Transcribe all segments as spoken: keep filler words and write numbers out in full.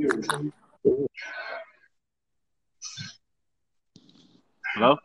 Hello?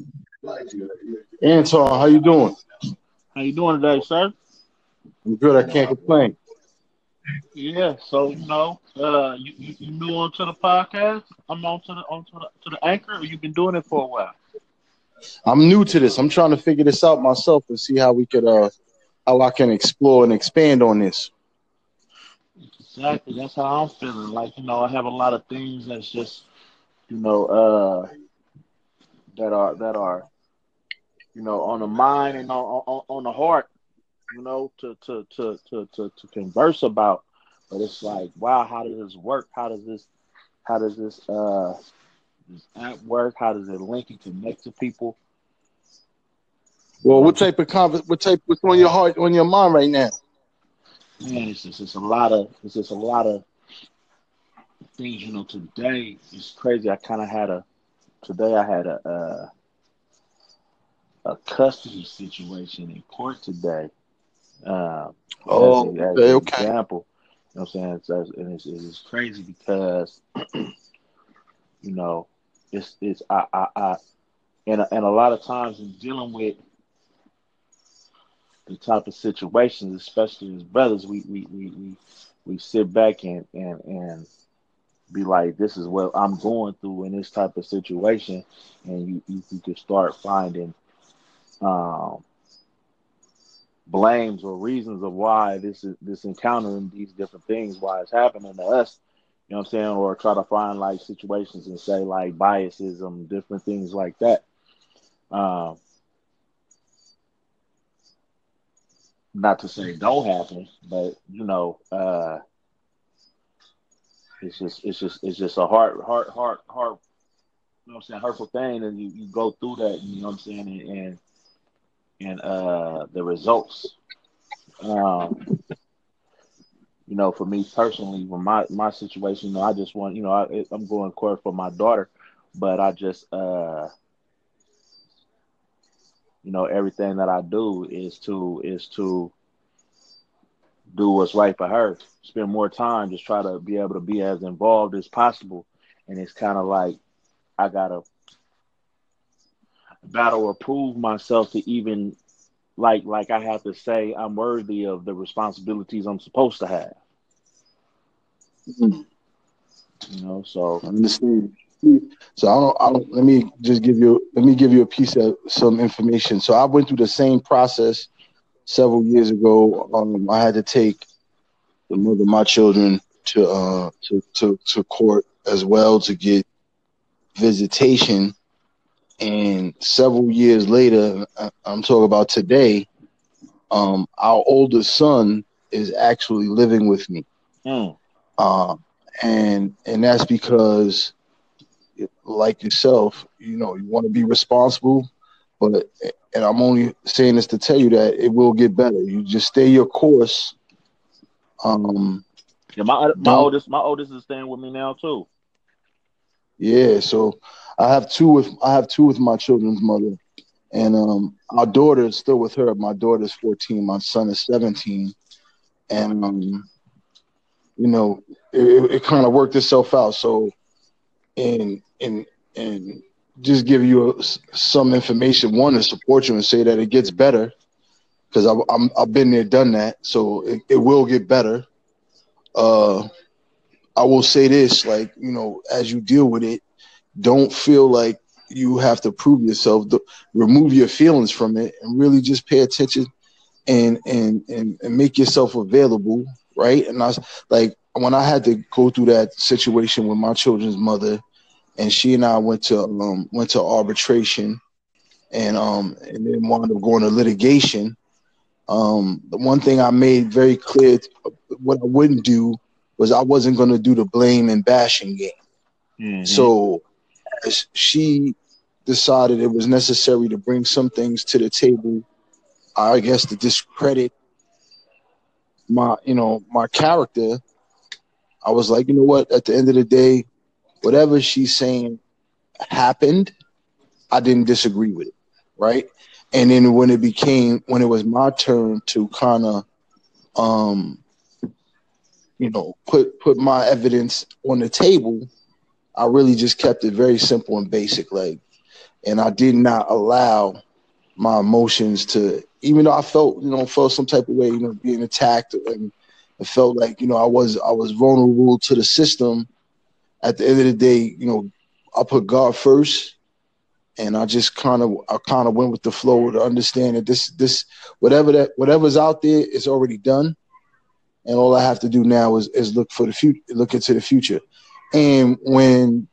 Anton, how you doing? How you doing today, sir? I'm good. I can't complain. Yeah, so you know, uh, you, you, you new onto the podcast? I'm on to the on to the, to the anchor, or you've been doing it for a while? I'm new to this. I'm trying to figure this out myself and see how we could uh how I can explore and expand on this. Exactly. That's how I'm feeling. Like, you know, I have a lot of things that's just, you know, uh, that are that are, you know, on the mind and on on, on the heart, you know, to to, to to to to converse about. But it's like, wow, how does this work? How does this how does this uh this app work? How does it link and connect to people? You Well, what know, type of conver- what type what's on your heart on your mind right now? man, it's just it's a lot of it's just a lot of things. You know, today it's crazy. I kind of had a today I had a, a a custody situation in court today. Uh, as a, Oh, as okay, an okay. example, you know what I'm saying? It's, as- and it's, it's crazy because you know it's it's I I, I and a- and a lot of times in dealing with the type of situations, especially as brothers, we we we we, we sit back and and and be like, this is what I'm going through in this type of situation, and you you, you can start finding um, blames or reasons of why this is this encounter and these different things, why it's happening to us. You know what I'm saying? Or try to find like situations and say like biases and different things like that. Um, Not to say don't happen, but you know, uh, it's just it's just it's just a hard hard hard hard you know what I'm saying, hurtful thing, and you, you go through that, you know what I'm saying, and and, and uh, the results. Um, you know, for me personally, for my my situation, you know, I just want, you know, I, I'm going to court for my daughter, but I just, uh, you know, everything that I do is to is to do what's right for her. Spend more time, just try to be able to be as involved as possible, and it's kind of like I gotta battle or prove myself to even like like I have to say I'm worthy of the responsibilities I'm supposed to have. Mhm. You know, so I understand. So I don't. I don't. Let me just give you. Let me give you a piece of some information. So I went through the same process several years ago. Um, I had to take the mother of my children to uh to to to court as well to get visitation. And several years later, I- I'm talking about today. Um, our oldest son is actually living with me. mm, Uh, and and that's because, like yourself, you know, you want to be responsible, but and I'm only saying this to tell you that it will get better. You just stay your course. Um, yeah, my my don't oldest my oldest is staying with me now too. Yeah. So I have two with I have two with my children's mother, and um, our daughter is still with her. My daughter's fourteen. My son is seventeen, and um, you know, it, it kind of worked itself out. So and and and just give you a, some information. One to support you and say that it gets better because I'm I've been there, done that. So it, it will get better. Uh, I will say this, like you know, as you deal with it, don't feel like you have to prove yourself. The, remove your feelings from it and really just pay attention and and and, and make yourself available, right? And I was like when I had to go through that situation with my children's mother, and she and I went to um, went to arbitration, and um and then wound up going to litigation. Um, the one thing I made very clear, what I wouldn't do was I wasn't going to do the blame and bashing game. Hmm. So as she decided it was necessary to bring some things to the table, I guess to discredit my, you know, my character. I was like, you know what? At the end of the day, whatever she's saying happened. I didn't disagree with it, right? And then when it became when it was my turn to kind of um you know, put put my evidence on the table, I really just kept it very simple and basic, like, and I did not allow my emotions to, even though I felt, you know, felt some type of way, you know, being attacked, and it felt like, you know, I was I was vulnerable to the system. At the end of the day, you know, I put God first, and I just kind of I kind of went with the flow to understand that this this whatever that whatever's out there is already done, and all I have to do now is is look for the future, look into the future. And when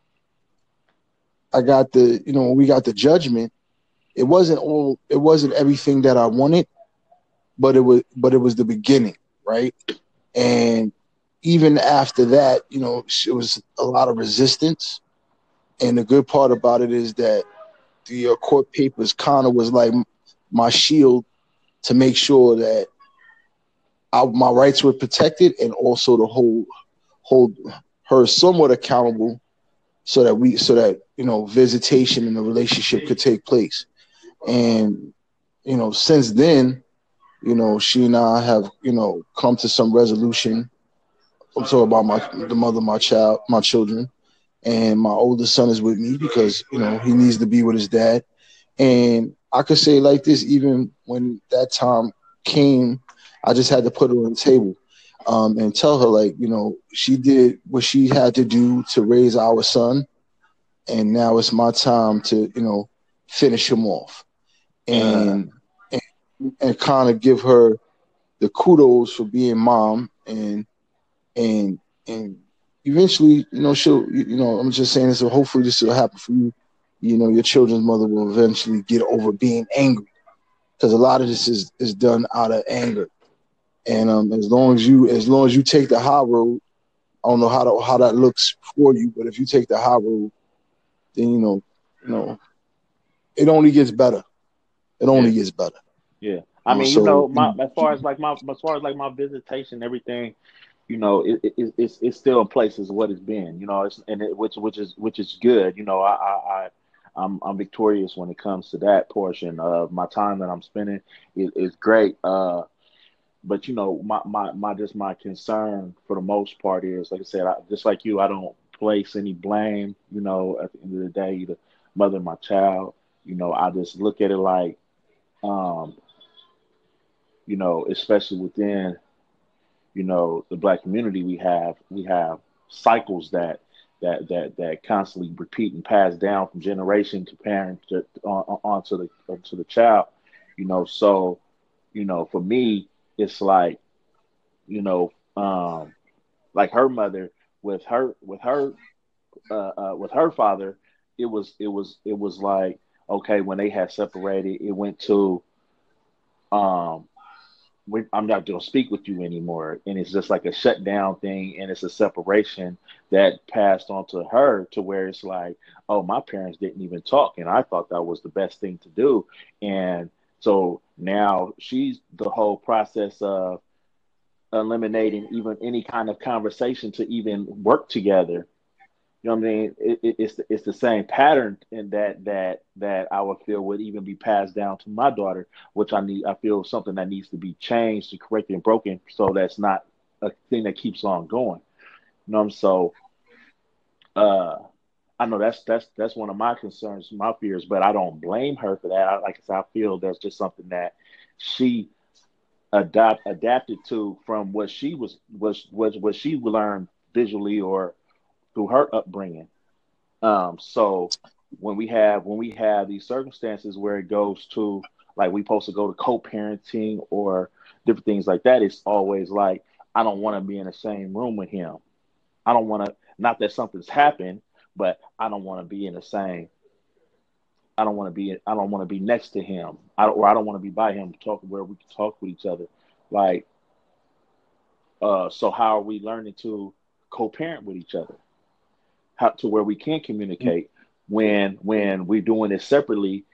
I got the, you know, when we got the judgment, it wasn't all, it wasn't everything that I wanted, but it was, but it was the beginning, right? And even after that, you know, it was a lot of resistance. And the good part about it is that the uh, court papers kind of was like my shield to make sure that I, my rights were protected, and also to hold hold her somewhat accountable, so that we so that you know visitation in the relationship could take place. And you know, since then, you know, she and I have, you know, come to some resolution. I'm talking about my the mother of my child, my children, and my oldest son is with me because, you know, he needs to be with his dad. And I could say like this, even when that time came, I just had to put her on the table, um, and tell her, like, you know, she did what she had to do to raise our son, and now it's my time to, you know, finish him off, Uh, and and, and kind of give her the kudos for being mom, and and and eventually, you know, she'll, you know, I'm just saying this, so hopefully this will happen for you. You know, your children's mother will eventually get over being angry, because a lot of this is is done out of anger. And um, as long as you as long as you take the high road, I don't know how to, how that looks for you, but if you take the high road, then you know, you know, it only gets better. It yeah, only gets better. yeah. I You know, mean, you so know, my as far as like my as far as like my visitation, everything, you know, it, it, it's it's still in place as what it's been, you know, it's and it, which which is which is good, you know. I I, I I'm I'm victorious when it comes to that portion of my time that I'm spending. It is great. Uh, but you know, my my my just my concern for the most part is, like I said, I, just like you, I don't place any blame. You know, at the end of the day, the mother of my child. You know, I just look at it like, um, you know, especially within, you know, the black community, we have we have cycles that that that that constantly repeat and pass down from generation to parent to on, on to the to the child. You know, so you know, for me, it's like, you know, um, like her mother with her with her uh, uh, with her father, it was it was it was like, okay, when they had separated, it went to, um, we, I'm not going to speak with you anymore. And it's just like a shutdown thing. And it's a separation that passed on to her, to where it's like, oh, my parents didn't even talk. And I thought that was the best thing to do. And so now she's the whole process of eliminating even any kind of conversation to even work together. You know what I mean? It, it, it's the, it's the same pattern in that that that I would feel would even be passed down to my daughter, which I need. I feel something that needs to be changed, to correct and broken, so that's not a thing that keeps on going. You know what I'm so. Uh, I know that's that's that's one of my concerns, my fears, but I don't blame her for that. I, like I said, I feel that's just something that she adapt adapted to from what she was was was what she learned visually or through her upbringing. Um, so when we have when we have these circumstances where it goes to, like, we supposed to go to co-parenting or different things like that, it's always like, I don't want to be in the same room with him. I don't want to. Not that something's happened, but I don't want to be in the same. I don't want to be. I don't want to be next to him. I don't, or I don't want to be by him talking where we can talk with each other. Like, uh, so how are we learning to co-parent with each other? How to where we can communicate when when we're doing it separately.